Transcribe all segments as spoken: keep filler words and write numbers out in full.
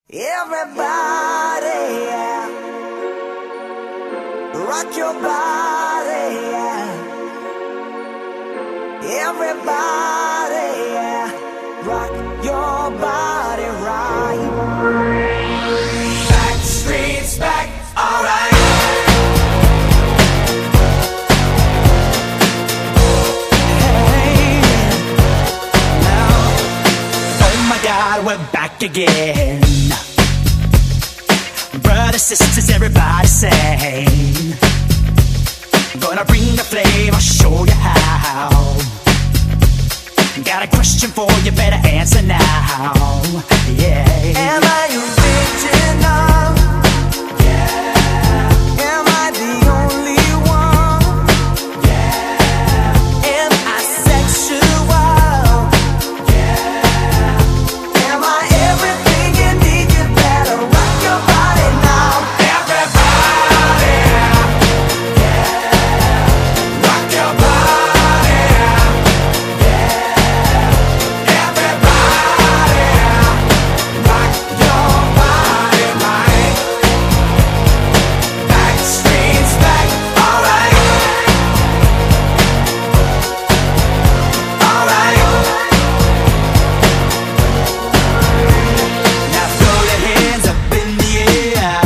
Everybody, yeah. Rock your body, yeah. Everybody, yeah. Rock your body right. Back streets back, alright. Hey, now, oh my God, we're back again. Brothers, sisters, everybody sing. Gonna bring the flame, I'll show you how. Got a question for you, better answer now. Yeah. Am I original? Yeah. Am I the only one? Yeah. Am I sexual? Yeah. Am I everything you need? You better rock your body now. Everybody, yeah. Rock your body, yeah. Everybody, rock your body right. Back streets back, alright. Alright. Now throw your hands up in the air.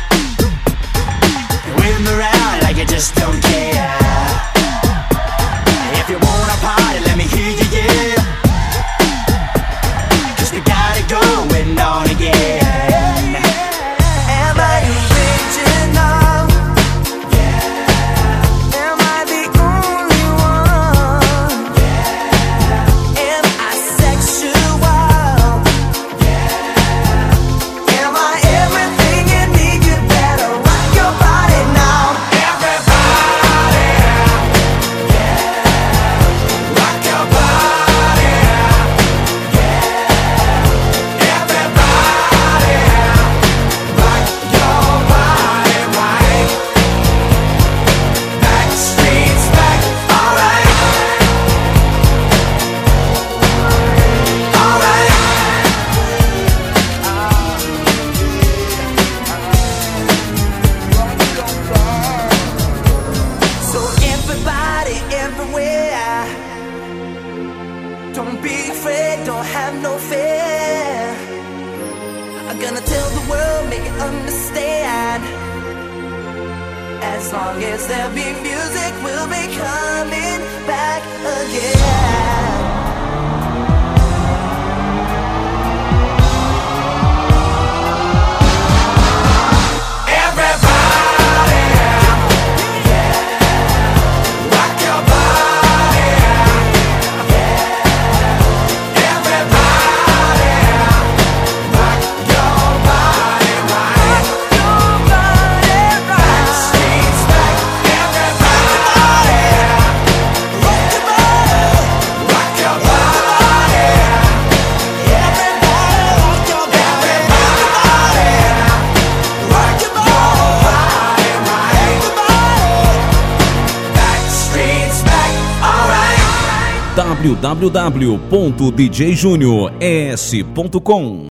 Wave them around like you just don't care. If you wanna party, let me hear you, yeah. 'Cause we got it going on again. Am I original? Yeah. Am I the only one? Yeah. Am I sexual? Yeah. Am I everything you need? You better rock your body now. Everybody, yeah. Rock your body, yeah. Everybody, rock your body right. Back streets back, alright. Alright. So everybody everywhere, don't be afraid, don't have no fear. I'm gonna tell the world, make it understand. As long as there be music, we'll be coming back again. Everybody, yeah. Rock your body, yeah. Everybody, rock your body right. Your body right. Back streets back, everybody, rock your body, rock your body, everybody, rock your body, everybody, rock your body right. Back streets back, alright. w w w ponto d j junior s ponto com